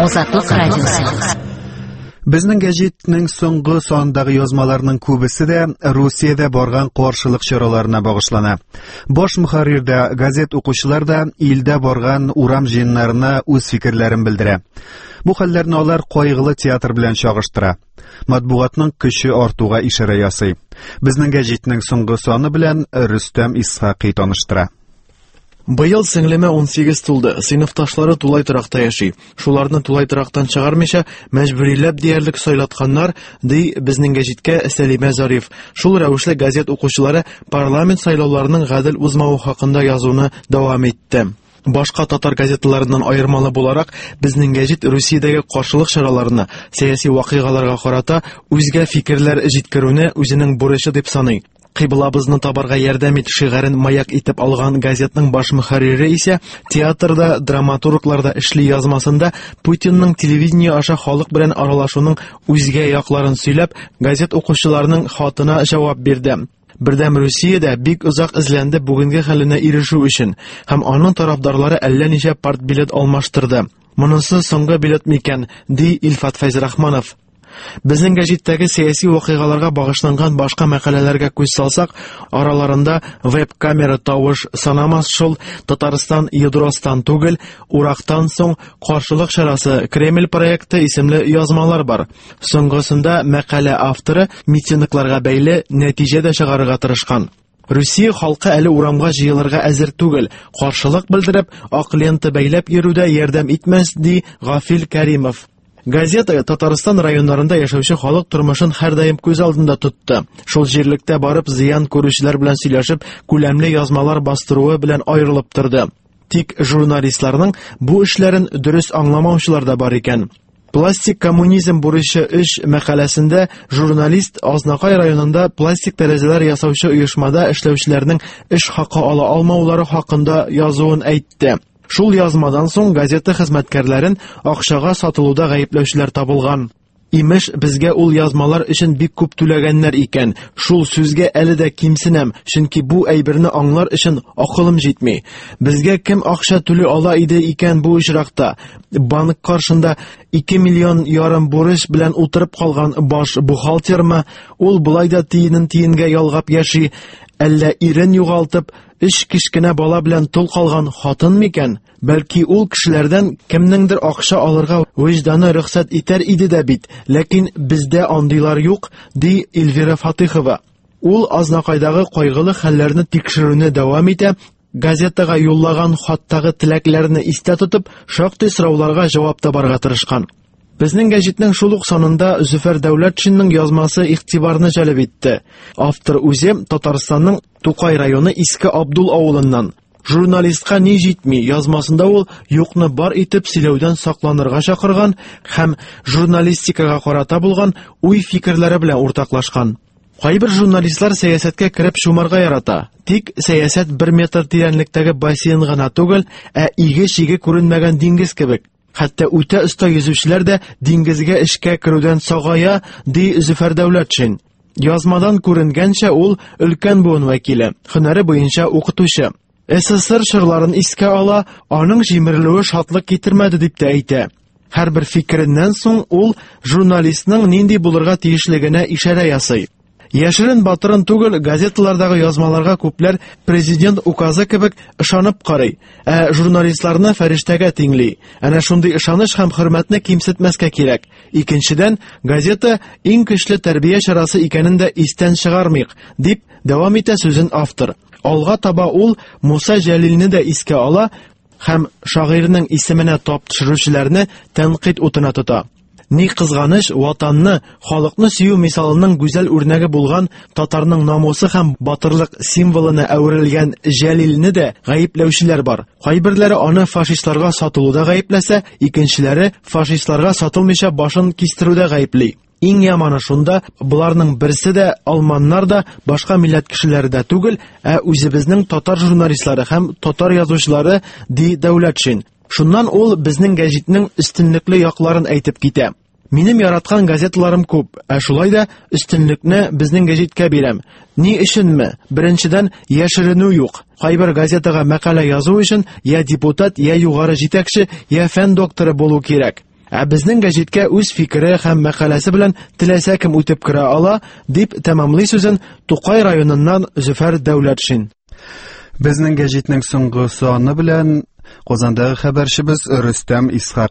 Азатлык радиосы. Безнең гәҗитнең соңгы сандагы язмаларның күбесе дә Русиядә барган каршылык чараларына багышлана. Баш мөхәррирдә, газет укучылар да илдә барган урам җыеннарына үз фикерләрен белдерә. Бу хәлләрне алар кайгылы театр белән чагыштыра. Матбугатның көче артуга ишарә ясый. Безнең гәҗитнең соңгы саны белән Рөстәм Исхакый таныштыра. Быел сеңлеме 18 тулды. Сыйныфташлары тулай торакта яши. Шуларны тулай торактан чыгармыйча мәҗбүриләп диярлек сайлатканнар, ди безнең гәҗиткә Сәлимә Зариф. Шул рәвешле газет укучылары парламент сайлауларының гадел узмавы хакында язуны дәвам итте. Башка татар газеталарыннан аермалы буларак, безнең гәҗит Русиядәге каршылык чараларына, сәяси вакыйгаларга карата үзгә фикерләр җиткерүне үзенең бурычы дип саный. Кыйблабызны табарга ярдәм ит шигырен маяк итеп алган газетның баш мөхәррире исә театрда, драматургларда эшли язмасында Путинның телевидение аша халык белән аралашуның үзгә якларын сөйләп, газет укучыларының хатына җавап бирде. Бердәм Русиядә бик узак эзләнде бүгенге хәленә ирешү өчен, һәм аның тарафдарлары әллә ничә партбилет алмаштырды. Монысы соңгы билет микән, ди Илфат Фәйзрахманов. Безнең гәҗиттәге сәяси вакыйгаларга багышланган башка мәкаләләргә күз салсак, араларында веб-камера тавыш санамас шул, Татарстан ядростан түгел, урактан соң каршылык чарасы Кремль проекты исемле язмалар бар. Соңгысында мәкалә авторы митингларга бәйле нәтиҗә дә чыгарырга тырышкан. Русия халкы әле урамга җыелырга әзер түгел, каршылык белдереп, ак лента бәйләп йөрүдә ярдәм итмәс, ди Гафил Кәримов. Газета Татарстан районнарында яшәүче халык тормышын һәрдаим күз алдында тотты. Шул җирлектә барып зыян күрүчеләр белән сөйләшеп, күләмле язмалар бастыруы белән аерылып торды. Тик журналистларның бу эшләрен дөрес аңламаучылар да бар икән. Пластик коммунизм бурычы эш мәкаләсендә журналист Азнакай районында пластик тәрәзәләр ясаучы оешмада эшләүчеләрнең эш хакы ала алмаулары хакында язуын әйтте. Шул язмадан соң газета хезмәткәрләрен акчага сатылуда гаепләүчеләр табылган. Имеш, безгә ул язмалар өчен бик күп түләгәннәр икән. Шул сүзгә әле дә кимсенәм, чөнки бу әйберне аңлар өчен акылым җитми. Безгә кем акча түли ала иде икән бу очракта? Банк каршында 2,5 миллион бурыч белән утырып калган баш бухгалтермы? Ул булай да тиенен-тиенгә ялгап яши, әллә ирен югалтып, эш кичкенә бала белән тол калган хатын микән? Бәлки ул кешеләрдән кемнеңдер акча алырга вөҗданы рөхсәт итәр иде дә бит, ләкин бездә андыйлар юк, ди Эльвира Фатыйхова. Ул Азнакайдагы кайгылы хәлләрне тикшерүне дәвам итә, газетага юллаган хаттагы теләкләрне истә тотып, шактый сорауларга җавап табарга тырышкан. Безнең гәҗитнең шул ук санында Зөфәр Дәүләтшинның язмасы игътибарны җәлеп итте. Автор үзе Татарстанның Тукай районы Иске Абдул авылыннан. Журналистка ни җитми, язмасында ул юкны бар итеп сөйләүдән сакланырга чакырган һәм журналистикага карата булган уй-фикерләре белән уртаклашкан. Кайбер журналистлар сәясәткә кереп шумарга ярата. Тик сәясәт 1 метр тирәнлектәге бассейн гына түгел, ә иге-чиге күренмәгән диңгез кебек. Хәтта үтә оста йөзүчеләр дә диңгезгә эшкә керүдән сагая, ди Зөфәр Дәүләтшин. Язмадан күренгәнчә ул өлкән буын вәкиле, һөнәре буенча укытучы. СССР чорларын искә ала, аның җимерелүе шатлык китермәде дип тә әйтә. Һәрбер фикереннән соң ул журналистның нинди булырга тиешлегенә ишарә ясый. Яшерен батырын түгел, газеталардагы язмаларга күпләр президент указы кебек ышанып карый, ә журналистларны фәрештәгә тиңли. Әнә шундый ышаныч һәм хөрмәтне кимсетмәскә кирәк. Икенчедән, газета иң көчле тәрбия чарасы икәнен дә истән чыгармыйк, дип дәвам итә сүзен автор. Алга таба ул Муса Җәлилне дә искә ала һәм шагыйрьнең исеменә тап төшерүчеләрне тәнкыйть утына тота. Ни кызганыч, ватанны, халыкны сөю мисалының гүзәл үрнәге булган татарның намусы һәм батырлык символына әверелгән Җәлилне дә гаепләүчеләр бар. Кайберләре аны фашистларга сатылуда гаепләсә, икенчеләре фашистларга сатылмыйча башын кистерүдә гаепли. Иң яманы шунда, буларның берсе дә алманнар да, башка милләт кешеләре дә түгел, ә үзебезнең татар журналистлары һәм татар язучылары, ди Дәүләтшин. Шуннан ул безнең гәҗитнең өстенлекле якларын әйтеп китә. Минем яраткан газеталарым күп, ә шулай да өстенлекне безнең гәҗиткә бирәм. Ни өченме? Беренчедән, яшеренү юк. Кайбер газетага мәкалә язу өчен я депутат, я югары җитәкче, я фән докторы булу кирәк. Ә безнең гәҗиткә үз фикере һәм мәкаләсе белән теләсә кем үтеп керә ала, дип тәмамлый сүзен Тукай районыннан Зөфәр Дәүләтшин. Безнең гәҗитнең соңгы саны белән Казандагы хәбәрчебез Рөстәм Исхак